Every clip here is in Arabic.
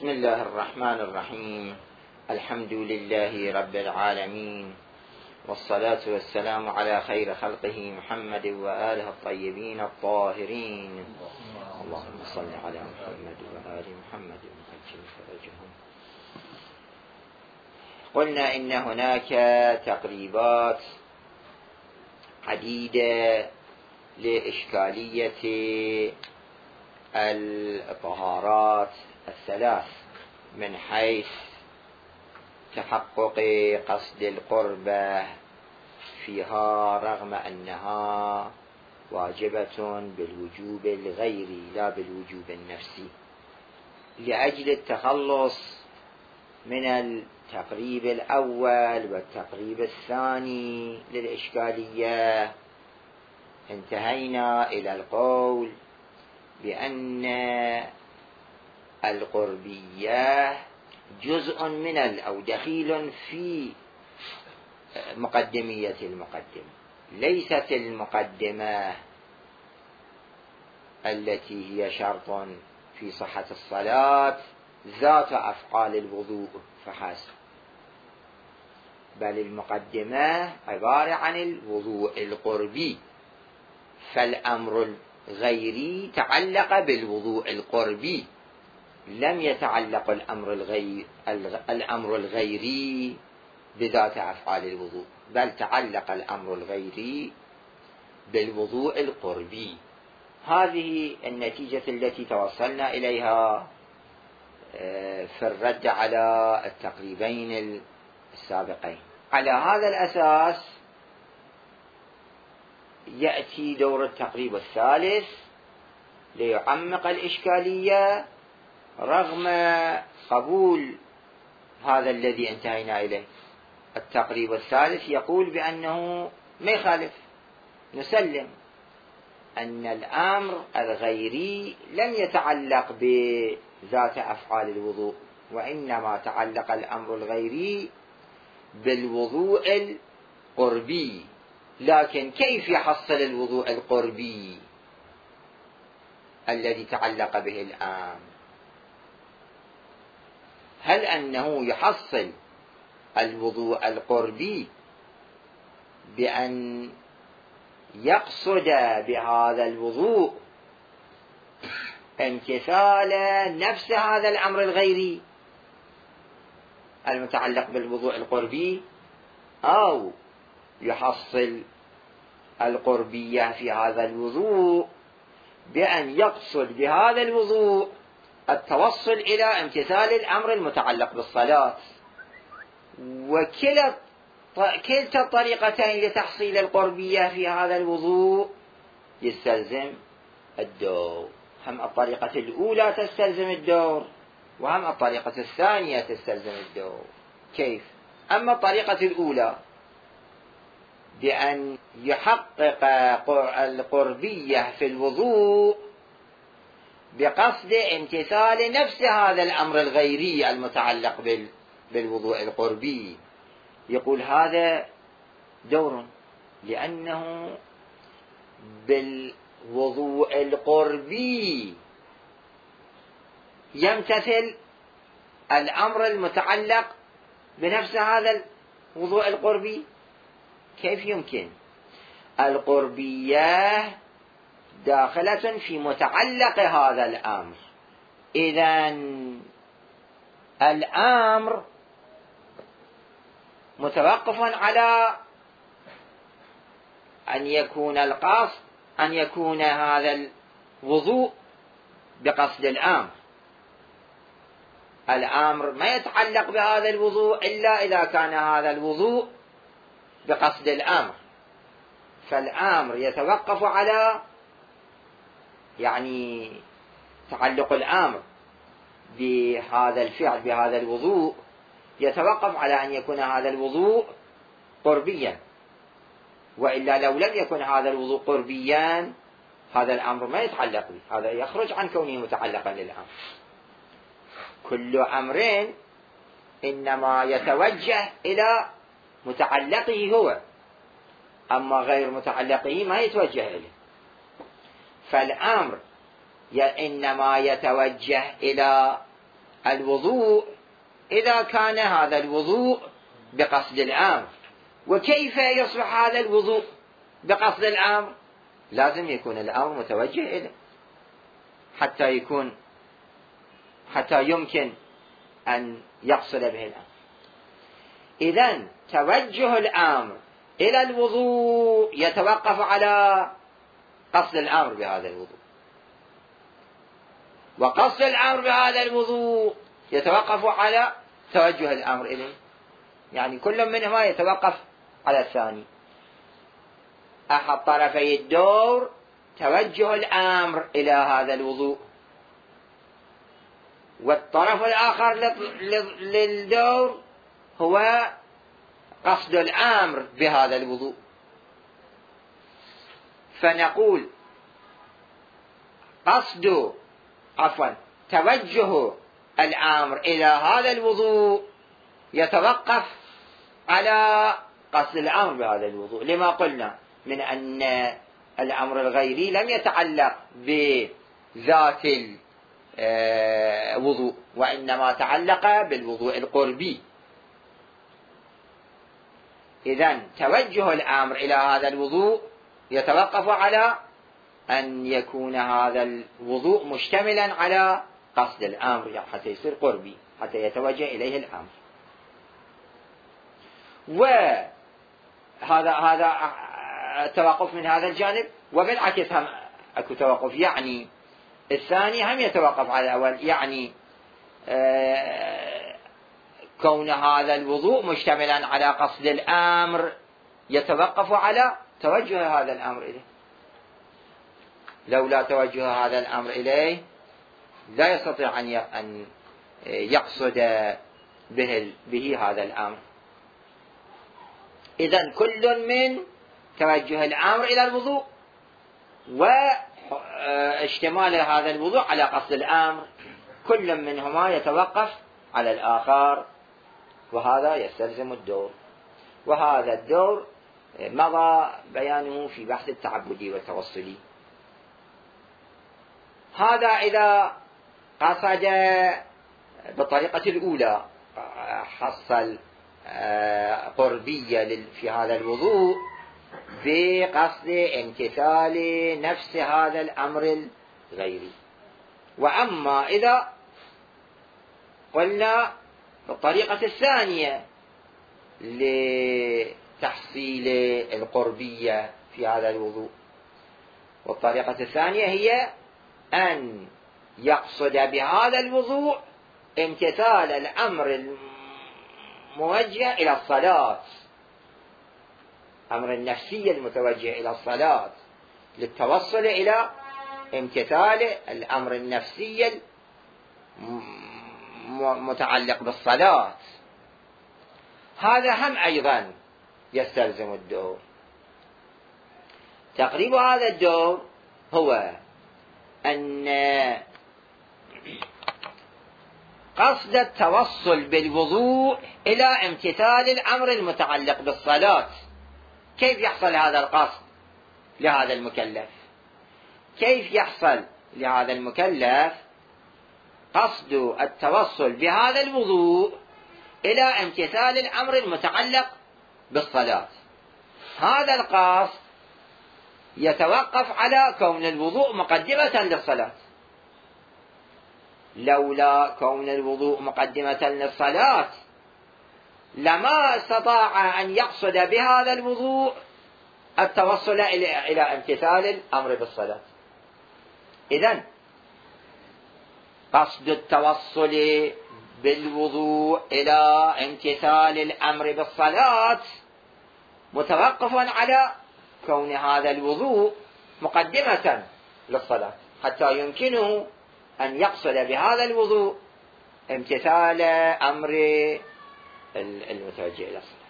بسم الله الرحمن الرحيم. الحمد لله رب العالمين، والصلاة والسلام على خير خلقه محمد وآله الطيبين الطاهرين. اللهم صل على محمد وآل محمد وعجل فرجهم. قلنا إن هناك تقريبات عديدة لإشكالية الطهارات الثلاث من حيث تحقق قصد القربة فيها، رغم أنها واجبة بالوجوب الغيري لا بالوجوب النفسي. لأجل التخلص من التقريب الأول والتقريب الثاني للإشكالية انتهينا إلى القول بأن القربية جزء من أو دخيل في مقدمية المقدمة، ليست المقدمة التي هي شرط في صحة الصلاة ذات أفعال الوضوء فحسب، بل المقدمة عبارة عن الوضوء القربي، فالأمر الغيري تعلق بالوضوء القربي، لم يتعلق الأمر الغيري بذات أفعال الوضوء، بل تعلق الأمر الغيري بالوضوء القربي. هذه النتيجة التي توصلنا إليها في الرد على التقريبين السابقين. على هذا الأساس يأتي دور التقريب الثالث ليعمق الإشكالية، رغم قبول هذا الذي انتهينا إليه. التقريب الثالث يقول بأنه ما يخالف، نسلم أن الأمر الغيري لم يتعلق بذات أفعال الوضوء، وإنما تعلق الأمر الغيري بالوضوء القربي. لكن كيف يحصل الوضوء القربي الذي تعلق به الأمر؟ هل أنه يحصل الوضوء القربي بأن يقصد بهذا الوضوء امتثال نفس هذا الأمر الغيري المتعلق بالوضوء القربي، أو يحصل القربية في هذا الوضوء بأن يقصد بهذا الوضوء التوصل إلى امتثال الأمر المتعلق بالصلاة؟ وكلتا الطريقتين لتحصيل القربية في هذا الوضوء يستلزم الدور، هم الطريقة الأولى تستلزم الدور، وهم الطريقة الثانية تستلزم الدور. كيف؟ أما الطريقة الأولى بأن يحقق القربية في الوضوء بقصد امتثال نفس هذا الأمر الغيري المتعلق بالوضوء القربي، يقول هذا دور، لأنه بالوضوء القربي يمتثل الأمر المتعلق بنفس هذا الوضوء القربي. كيف يمكن؟ القربية داخلة في متعلق هذا الأمر، إذن الأمر متوقف على أن يكون القصد، أن يكون هذا الوضوء بقصد الأمر. الأمر ما يتعلق بهذا الوضوء إلا إذا كان هذا الوضوء بقصد الأمر، فالأمر يتوقف على تعلق الأمر بهذا الفعل بهذا الوضوء، يتوقف على أن يكون هذا الوضوء قربيا، وإلا لو لم يكن هذا الوضوء قربيا هذا الأمر ما يتعلق به، هذا يخرج عن كونه متعلقا للأمر. كل أمر إنما يتوجه إلى متعلقه هو، أما غير متعلقه ما يتوجه إليه. فالأمر إنما يتوجه إلى الوضوء إذا كان هذا الوضوء بقصد الأمر. وكيف يصبح هذا الوضوء بقصد الأمر؟ لازم يكون الأمر متوجه إليه حتى يمكن أن يقصد به الأمر. إذن توجه الأمر إلى الوضوء يتوقف على قصد الأمر بهذا الوضوء، وقصد الأمر بهذا الوضوء يتوقف على توجه الأمر إليه، يعني كل منهما يتوقف على الثاني. أحد طرفي الدور توجه الأمر إلى هذا الوضوء، والطرف الآخر للدور هو قصد الأمر بهذا الوضوء. فنقول توجه الأمر إلى هذا الوضوء يتوقف على قصد الأمر بهذا الوضوء، لما قلنا من أن الأمر الغيري لم يتعلق بذات الوضوء، وإنما تعلق بالوضوء القربي. إذن توجه الأمر إلى هذا الوضوء يتوقف على أن يكون هذا الوضوء مشتملا على قصد الأمر حتى يصير قربي، حتى يتوجه إليه الأمر. وهذا التوقف من هذا الجانب. وبالعكس هم أكو توقف، يعني الثاني هم يتوقف على الأول، يعني كون هذا الوضوء مشتملا على قصد الأمر يتوقف على توجه هذا الأمر إليه. لولا توجه هذا الأمر إليه لا يستطيع أن يقصد به هذا الأمر. إذن كل من توجه الأمر إلى الوضوء واشتمال هذا الوضوء على قصد الأمر، كل منهما يتوقف على الآخر، وهذا يستلزم الدور. وهذا الدور مضى بيانه في بحث التعبدي والتوصلي. هذا إذا قصد بالطريقة الأولى حصل قربية في هذا الوضوء بقصد امتثال نفس هذا الأمر الغيري. وأما إذا قلنا بالطريقة الثانية لتحصيل القربية في هذا الوضوء، والطريقة الثانية هي أن يقصد بهذا الوضوء امتثال الأمر الموجه إلى الصلاة، أمر النفسي المتوجه إلى الصلاة، للتوصل إلى امتثال الأمر النفسي المتعلق بالصلاة. هذا هم أيضا يستلزم الدور. تقريب هذا الدور هو أن قصد التوصل بالوضوء إلى امتثال الأمر المتعلق بالصلاة. كيف يحصل هذا القصد لهذا المكلف؟ كيف يحصل لهذا المكلف قصد التوصل بهذا الوضوء إلى امتثال الأمر المتعلق بالصلاة؟ هذا القصد يتوقف على كون الوضوء مقدمة للصلاة. لولا كون الوضوء مقدمة للصلاة لما استطاع أن يقصد بهذا الوضوء التوصل إلى امتثال الأمر بالصلاة. إذن قصد التوصل بالوضوء إلى امتثال الأمر بالصلاة متوقف على كون هذا الوضوء مقدمة للصلاة، حتى يمكنه أن يقصد بهذا الوضوء امتثال أمر المتوجه إلى الصلاة.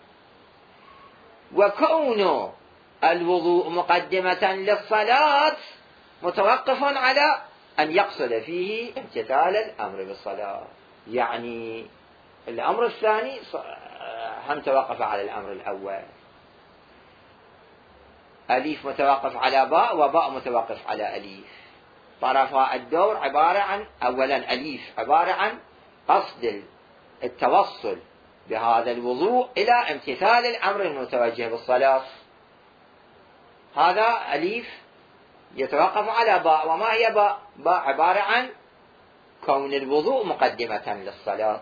وكون الوضوء مقدمة للصلاة متوقف على أن يقصد فيه امتثال الأمر بالصلاة. يعني الأمر الثاني هم توقف على الأمر الأول، أليف متوقف على باء، وباء متوقف على أليف. طرفا الدور عبارة عن أولا أليف عبارة عن قصد التوصل بهذا الوضوء إلى امتثال الأمر المتوجه بالصلاة. هذا أليف يتوقف على باء. وما هي باء؟ باء عبارة عن كون الوضوء مقدمة للصلاة.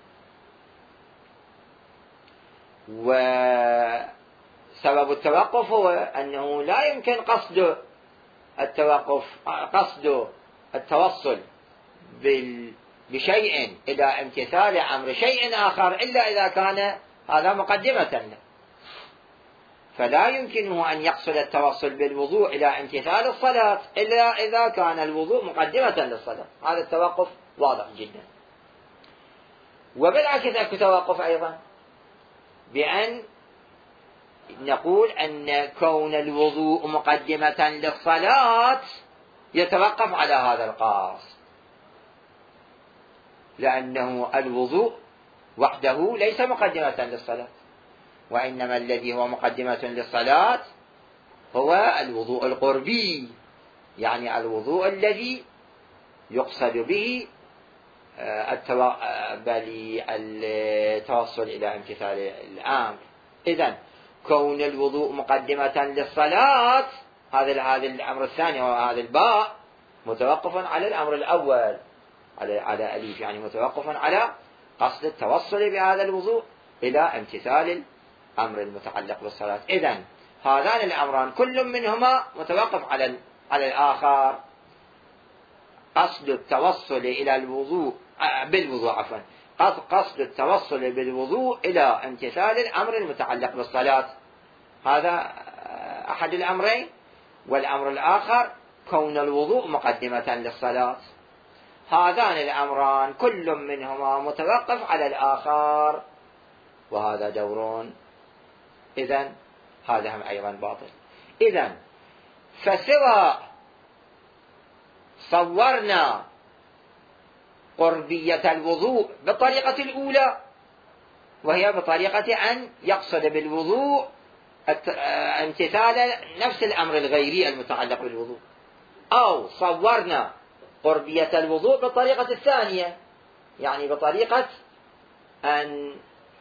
وسبب التوقف هو أنه لا يمكن قصد التوصل بشيء إلى امتثال أمر شيء آخر إلا إذا كان هذا مقدمة له. فلا يمكنه أن يقصد التوصل بالوضوء إلى امتثال الصلاة إلا إذا كان الوضوء مقدمة للصلاة. هذا التوقف واضح جدا. وبالعكس أكو توقف أيضا بأن نقول أن كون الوضوء مقدمة للصلاة يتوقف على هذا القاصد، لأنه الوضوء وحده ليس مقدمة للصلاة، وإنما الذي هو مقدمة للصلاة هو الوضوء القربي، يعني الوضوء الذي يقصد به التوصل إلى امتثال الأمر. إذن كون الوضوء مقدمة للصلاة هذا الأمر الثاني وهذا الباء متوقف على الأمر الأول على أليف، يعني متوقف على قصد التوصل بهذا الوضوء إلى امتثال الأمر المتعلق بالصلاة. إذن هذان الأمران كل منهما متوقف على الآخر. قصد التوصل إلى الوضوء قصد التوصل بالوضوء إلى امتثال الأمر المتعلق بالصلاة، هذا أحد الأمرين. والأمر الآخر كون الوضوء مقدمة للصلاة. هذان الأمران كل منهما متوقف على الآخر، وهذا دور. إذن هذا هم أيضا باطل. إذن فسواء صورنا قربية الوضوء بالطريقة الأولى، وهي بطريقة أن يقصد بالوضوء امتثال نفس الأمر الغيري المتعلق بالوضوء، أو صورنا قربية الوضوء بالطريقة الثانية، يعني بطريقة أن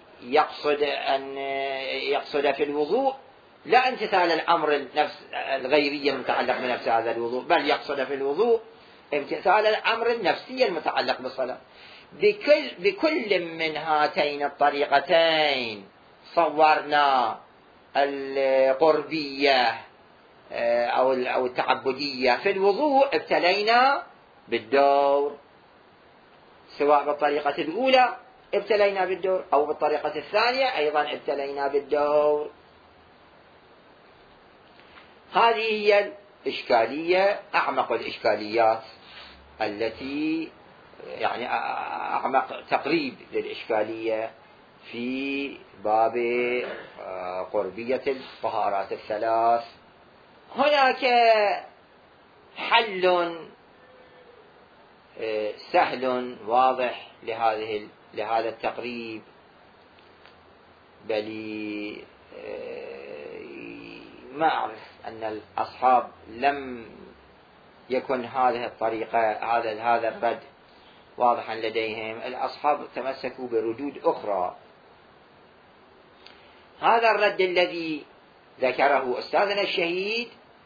يقصد في الوضوء لا امتثال الأمر الغيري المتعلق بنفس هذا الوضوء، بل يقصد في الوضوء امتثال الأمر النفسي المتعلق بالصلاة. بكل من هاتين الطريقتين صورنا القربية أو التعبدية في الوضوء ابتلينا بالدور، سواء بالطريقة الأولى ابتلينا بالدور أو بالطريقة الثانية أيضا ابتلينا بالدور. هذه هي الإشكالية، أعمق الإشكاليات التي يعني أعمق تقريب للإشكالية في باب قربية الطهارات الثلاث. هناك حل سهل واضح لهذا التقريب، بل ما أعرف أن الأصحاب لم يكن هذه الطريقة هذا الرد واضحا لديهم. الأصحاب تمسكوا بردود أخرى. هذا الرد الذي ذكره أستاذنا الشهيد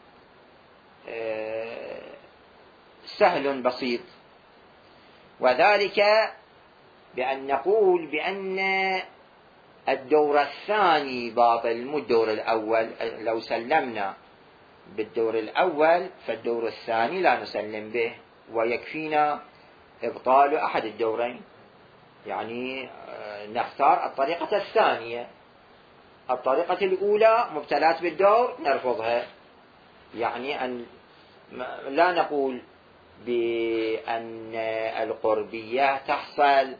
سهل بسيط، وذلك بأن نقول بأن الدور الثاني باطل مو الدور الأول. لو سلمنا بالدور الأول فالدور الثاني لا نسلم به، ويكفينا إبطال أحد الدورين، يعني نختار الطريقة الثانية. الطريقة الأولى مبتلات بالدور نرفضها، يعني أن لا نقول بأن القربية تحصل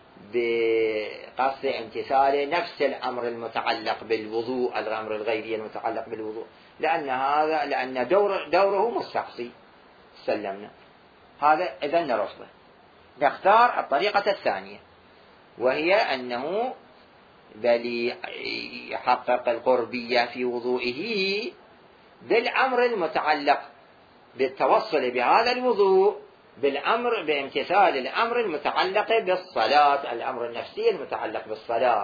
بقصد امتثال نفس الأمر المتعلق بالوضوء، الأمر الغيري المتعلق بالوضوء، لأن دوره مستقصي. سلمنا هذا، إذن نرفضه. نختار الطريقة الثانية، وهي أنه بل يحقق القربية في وضوئه بالأمر المتعلق بالتوصل بهذا الوضوء بالأمر بامتثال الأمر المتعلق بالصلاة، الأمر النفسي المتعلق بالصلاة.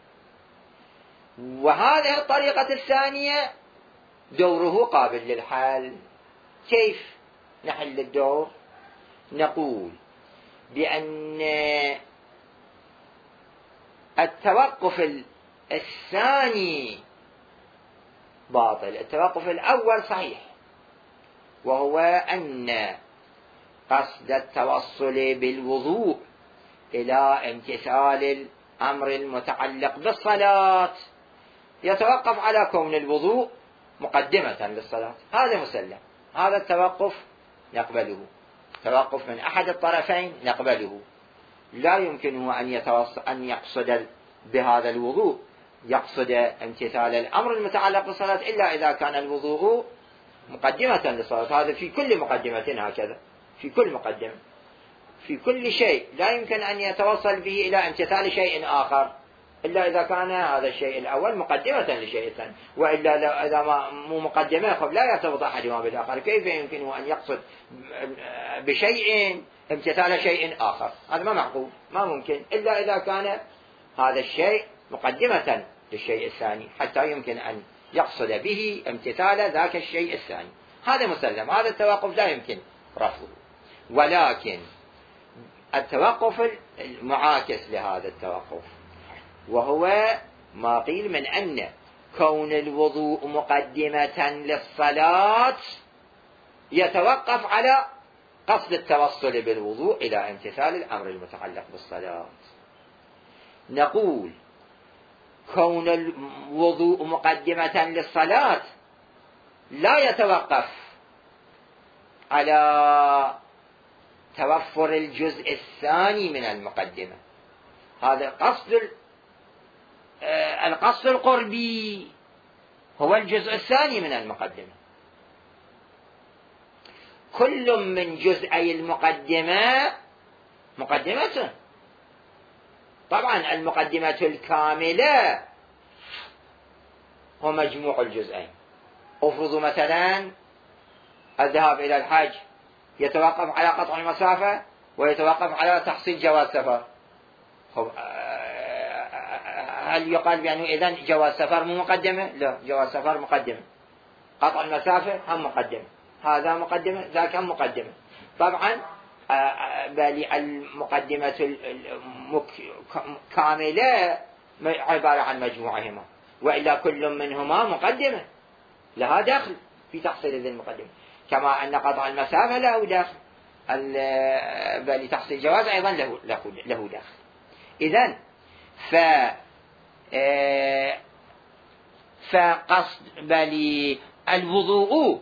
وهذه الطريقة الثانية دوره قابل للحل. كيف نحل الدور؟ نقول بأن التوقف الثاني باطل، التوقف الأول صحيح، وهو أن قصد التوصل بالوضوء إلى امتثال الأمر المتعلق بالصلاة يتوقف على كون الوضوء مقدمة للصلاة. هذا مسلم، هذا التوقف نقبله، توقف من أحد الطرفين نقبله. لا يمكنه أن يقصد بهذا الوضوء يقصد امتثال الأمر المتعلق بالصلاة إلا إذا كان الوضوء مقدمة للصلاة. هذا في كل مقدمة هكذا، في كل مقدمة، في كل شيء لا يمكن أن يتوصل به إلى امتثال شيء آخر إلا إذا كان هذا الشيء الأول مقدمة لشيء ثاني، وإلا إذا ما مو مقدمة لا يرتبط أحدهما بالآخر. كيف يمكنه أن يقصد بشيء امتثال شيء آخر؟ هذا ما معقول، ما ممكن، إلا إذا كان هذا الشيء مقدمة للشيء الثاني حتى يمكن أن يقصد به امتثال ذاك الشيء الثاني. هذا مسلم، هذا التوقف لا يمكن رفضه. ولكن التوقف المعاكس لهذا التوقف، وهو ما قيل من أن كون الوضوء مقدمة للصلاة يتوقف على قصد التوصل بالوضوء إلى امتثال الأمر المتعلق بالصلاة. نقول كون الوضوء مقدمة للصلاة لا يتوقف على توفر الجزء الثاني من المقدمة. هذا القصد القربي هو الجزء الثاني من المقدمة. كل من جزئي المقدمة مقدمة. طبعا المقدمة الكاملة هو مجموع الجزئين. افرضوا مثلا الذهاب إلى الحج يتوقف على قطع المسافة ويتوقف على تحصيل جواز سفر. هل يقال بأنه إذن جواز سفر مو مقدمة؟ لا، جواز سفر مقدمة، قطع المسافة هم مقدمة، هذا مقدمة ذاك هم مقدمة. طبعا بل المقدمة الكاملة عبارة عن مجموعهما، وإلا كل منهما مقدمة لها دخل في تحصيل هذه المقدمة، كما أن قطع المسافة له دخل، بل تحصيل الجواز أيضا له دخل. إذن فقصد بل الوضوء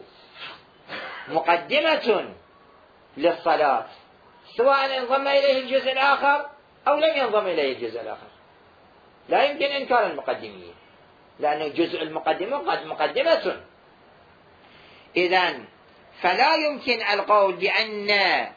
مقدمة للصلاة سواء انضم إليه الجزء الآخر أو لم ينضم إليه الجزء الآخر. لا يمكن إنكار المقدمية لأن جزء المقدمة قد مقدمة. إذن فلا يمكن القول بأن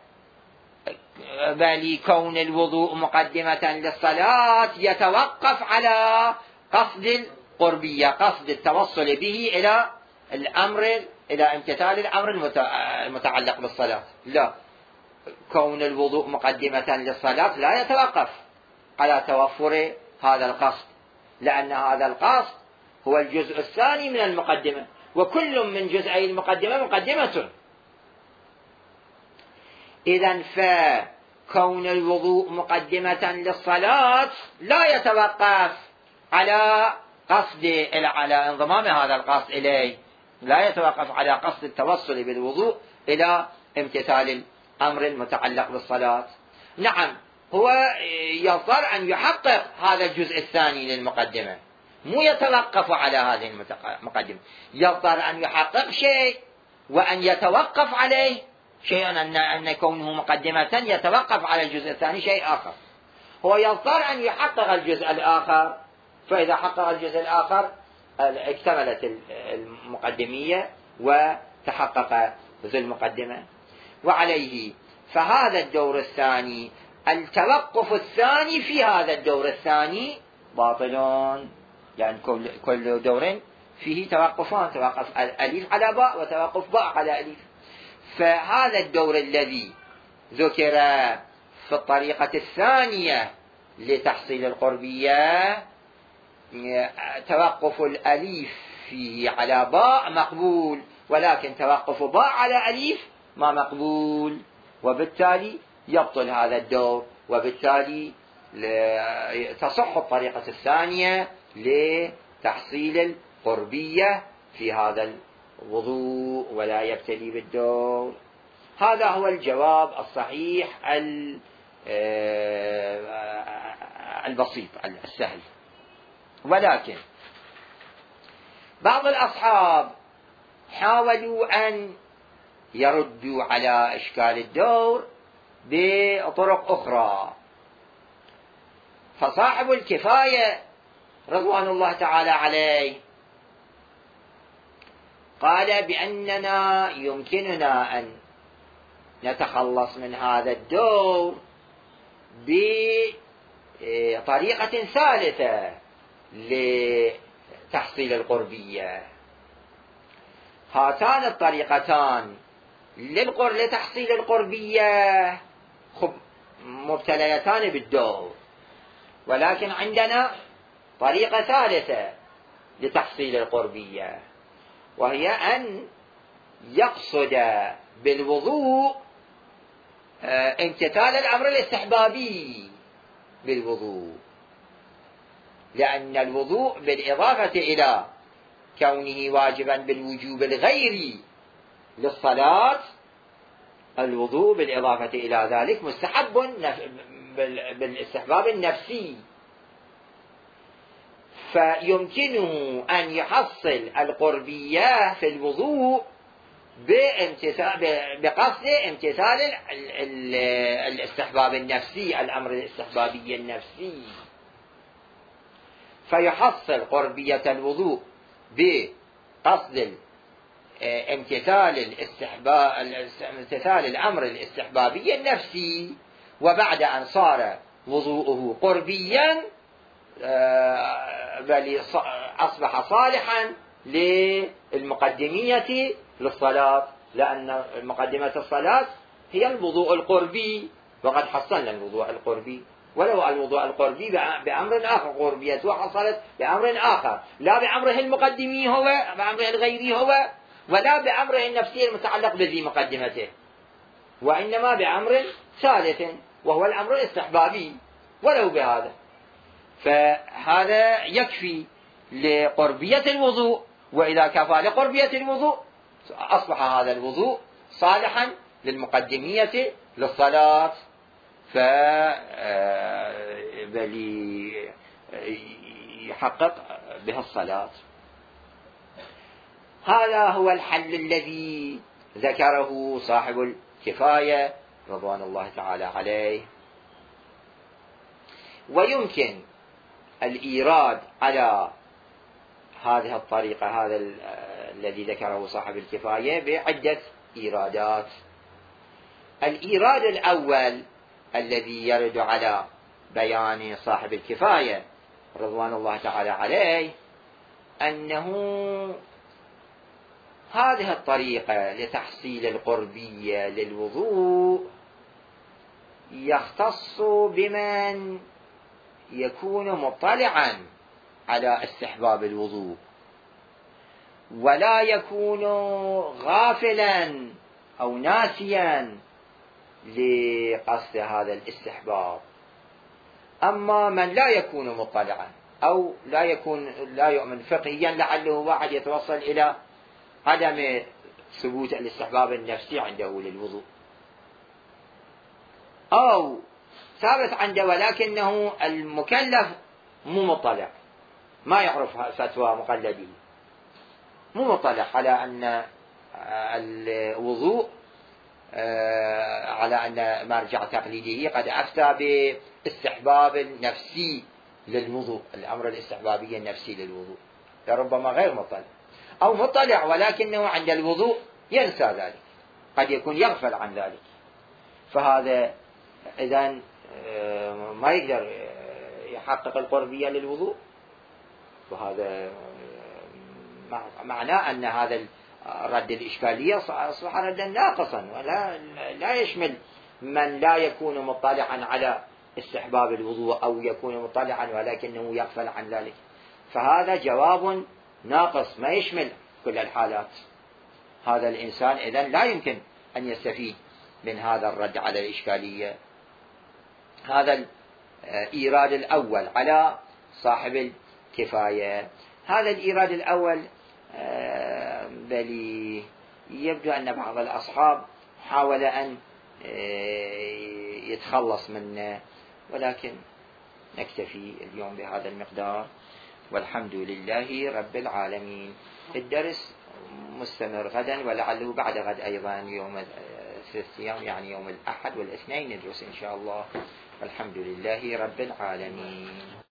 بل كون الوضوء مقدمة للصلاة يتوقف على قصد القربية، قصد التوصل به إلى امتثال الأمر المتعلق بالصلاة. لا، كون الوضوء مقدمة للصلاة لا يتوقف على توفر هذا القصد، لأن هذا القصد هو الجزء الثاني من المقدمة، وكل من جزئي المقدمة مقدمة. إذن فكون الوضوء مقدمة للصلاة لا يتوقف على على انضمام هذا القصد إليه، لا يتوقف على قصد التوصل بالوضوء إلى امتثال الأمر المتعلق بالصلاة. نعم، هو يضطر أن يحقق هذا الجزء الثاني للمقدمة، مو يتوقف على هذه المقدمة، يضطر أن يحقق شيء وأن يتوقف عليه شيء، أن كونه مقدمة يتوقف على الجزء الثاني شيء آخر. هو يضطر أن يحقق الجزء الآخر، فإذا حقق الجزء الآخر اكتملت المقدمية وتحقق ذو المقدمة. وعليه فهذا الدور الثاني، التوقف الثاني في هذا الدور الثاني باطل، يعني كل دور فيه توقفان، توقف أليف على باء وتوقف باء على أليف. فهذا الدور الذي ذكر في الطريقة الثانية لتحصيل القربية توقف الأليف فيه على باء مقبول، ولكن توقف باء على أليف ما مقبول، وبالتالي يبطل هذا الدور، وبالتالي تصح الطريقة الثانية لتحصيل القربية في هذا الوضوء ولا يبتلي بالدور. هذا هو الجواب الصحيح البسيط السهل. ولكن بعض الأصحاب حاولوا أن يردوا على إشكال الدور بطرق أخرى، فصاحب الكفاية رضوان الله تعالى عليه قال بأننا يمكننا أن نتخلص من هذا الدور بطريقة ثالثة لتحصيل القربية. هاتان الطريقتان لتحصيل القربية مبتليتان بالدور، ولكن عندنا طريقة ثالثة لتحصيل القربية، وهي أن يقصد بالوضوء امتثال الأمر الاستحبابي بالوضوء، لأن الوضوء بالإضافة إلى كونه واجبا بالوجوب الغيري للصلاة، الوضوء بالإضافة إلى ذلك مستحب بالاستحباب النفسي، فيمكنه أن يحصل القربية في الوضوء بقصد امتثال الاستحباب النفسي، الأمر الاستحبابي النفسي، فيحصل قربية الوضوء بقصد امتثال الأمر الاستحبابي النفسي، وبعد أن صار وضوءه قربيا بل أصبح صالحا للمقدمية للصلاة، لأن مقدمة الصلاة هي الوضوء القربي، وقد حصلنا الوضوء القربي، ولو الوضوء القربي بأمر آخر، قربيته حصلت بأمر آخر، لا بأمره المقدمي هو، بأمره الغيري هو، ولا بأمره النفسي المتعلق بذي مقدمته، وإنما بأمر ثالث وهو الأمر الاستحبابي ولو بهذا. فهذا يكفي لقربية الوضوء، وإذا كفى لقربية الوضوء أصبح هذا الوضوء صالحا للمقدمية للصلاة، بل يحقق بها الصلاة. هذا هو الحل الذي ذكره صاحب الكفاية رضوان الله تعالى عليه. ويمكن الإيراد على هذه الطريقة، هذا الذي ذكره صاحب الكفاية، بعدة إيرادات. الإيراد الأول الذي يرد على بيان صاحب الكفاية رضوان الله تعالى عليه أنه هذه الطريقة لتحصيل القربية للوضوء يختص بمن يكون مطلعا على استحباب الوضوء، ولا يكون غافلا أو ناسيا لقصد هذا الاستحباب. أما من لا يكون مطلعا أو لا يؤمن فقهيا، لعله واحد يتوصل إلى عدم ثبوت الاستحباب النفسي عنده للوضوء، أو ثابت عنده ولكنه المكلف مو مطلع، ما يعرف فتوى مقلدين، مو مطلع على أن الوضوء على أن مرجع تقليدي قد أفتى باستحباب النفسي للوضوء، الأمر الاستحبابي النفسي للوضوء، لربما غير مطلع أو مطلع ولكنه عند الوضوء ينسى ذلك، قد يكون يغفل عن ذلك، فهذا إذن ما يقدر يحقق القربية للوضوء، وهذا معناه أن هذا رد الإشكالية أصبح ردا ناقصا، ولا لا يشمل من لا يكون مطلعا على استحباب الوضوء أو يكون مطلعا ولكنه يغفل عن ذلك، فهذا جواب ناقص ما يشمل كل الحالات. هذا الإنسان إذن لا يمكن أن يستفيد من هذا الرد على الإشكالية. هذا الإيراد الأول على صاحب الكفاية. هذا الإيراد الأول بل يبدو أن بعض الأصحاب حاول أن يتخلص منه، ولكن نكتفي اليوم بهذا المقدار، والحمد لله رب العالمين. الدرس مستمر غدا، ولعله بعد غد أيضا يوم 3 أيام، يعني يوم الأحد والاثنين ندرس إن شاء الله، والحمد لله رب العالمين.